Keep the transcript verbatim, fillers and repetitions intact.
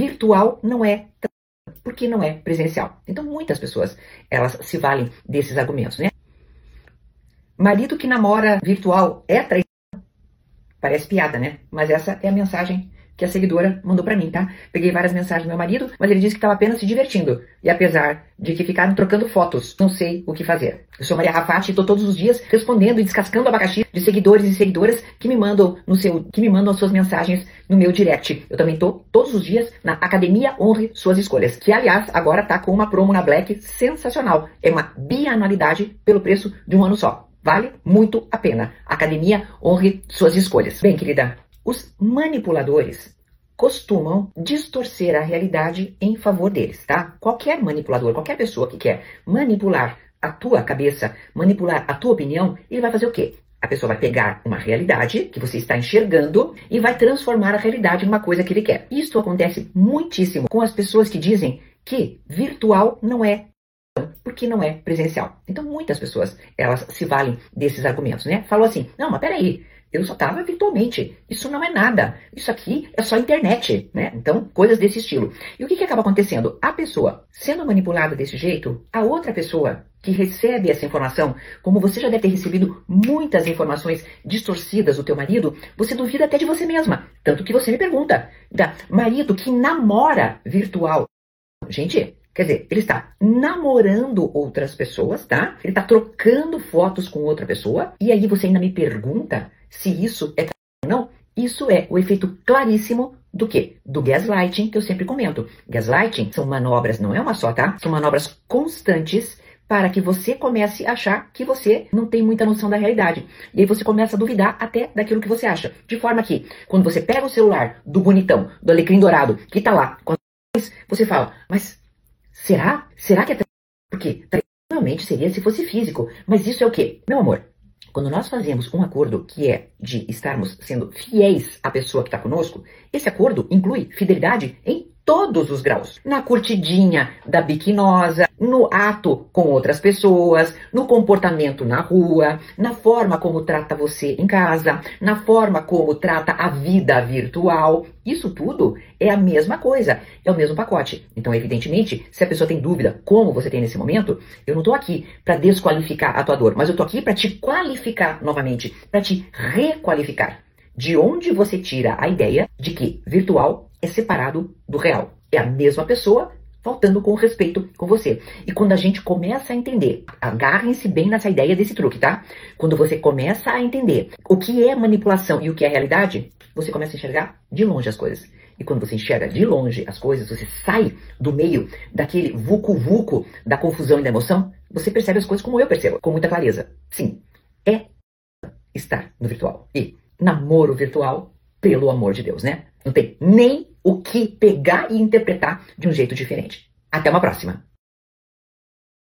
virtual não é porque não é presencial. Então muitas pessoas, elas se valem desses argumentos, né? Marido que namora virtual é traição? Parece piada, né? Mas essa é a mensagem que a seguidora mandou pra mim, tá? Peguei várias mensagens do meu marido, mas ele disse que estava apenas se divertindo. E apesar de que ficaram trocando fotos, não sei o que fazer. Eu sou Maria Rafati e tô todos os dias respondendo e descascando abacaxi de seguidores e seguidoras que me mandam no seu, que me mandam as suas mensagens no meu direct. Eu também tô todos os dias na Academia Honre Suas Escolhas, que aliás agora tá com uma promo na Black sensacional. É uma bianualidade pelo preço de um ano só. Vale muito a pena. Academia Honre Suas Escolhas. Bem, querida, os manipuladores costumam distorcer a realidade em favor deles, tá? Qualquer manipulador, qualquer pessoa que quer manipular a tua cabeça, manipular a tua opinião, ele vai fazer o quê? A pessoa vai pegar uma realidade que você está enxergando e vai transformar a realidade numa coisa que ele quer. Isso acontece muitíssimo com as pessoas que dizem que virtual não é porque não é presencial. Então muitas pessoas, elas se valem desses argumentos, né? Falou assim, não, mas peraí, eu só estava virtualmente, isso não é nada, isso aqui é só internet, né? Então, coisas desse estilo. E o que que acaba acontecendo? A pessoa sendo manipulada desse jeito, a outra pessoa que recebe essa informação, como você já deve ter recebido muitas informações distorcidas do teu marido, você duvida até de você mesma. Tanto que você me pergunta, da marido que namora virtual. Gente, quer dizer, ele está namorando outras pessoas, tá? Ele está trocando fotos com outra pessoa. E aí você ainda me pergunta se isso é ou não. Isso é o efeito claríssimo do quê? Do gaslighting, que eu sempre comento. Gaslighting são manobras, não é uma só, tá? São manobras constantes para que você comece a achar que você não tem muita noção da realidade. E aí você começa a duvidar até daquilo que você acha. De forma que, quando você pega o celular do bonitão, do alecrim dourado, que tá lá, você fala, mas será? Será que é traição? Porque realmente seria se fosse físico. Mas isso é o quê? Meu amor, quando nós fazemos um acordo que é de estarmos sendo fiéis à pessoa que está conosco, esse acordo inclui fidelidade em todos os graus. Na curtidinha da biquinosa, no ato com outras pessoas, no comportamento na rua, na forma como trata você em casa, na forma como trata a vida virtual. Isso tudo é a mesma coisa, é o mesmo pacote. Então, evidentemente, se a pessoa tem dúvida, como você tem nesse momento, eu não estou aqui para desqualificar a tua dor, mas eu estou aqui para te qualificar novamente, para te requalificar. De onde você tira a ideia de que virtual é separado do real. É a mesma pessoa faltando com respeito com você. E quando a gente começa a entender, agarrem-se bem nessa ideia desse truque, tá? Quando você começa a entender o que é manipulação e o que é realidade, você começa a enxergar de longe as coisas. E quando você enxerga de longe as coisas, você sai do meio daquele vucu-vucu da confusão e da emoção, você percebe as coisas como eu percebo, com muita clareza. Sim, é estar no virtual. E namoro virtual, pelo amor de Deus, né? Não tem nem o que pegar e interpretar de um jeito diferente. Até uma próxima!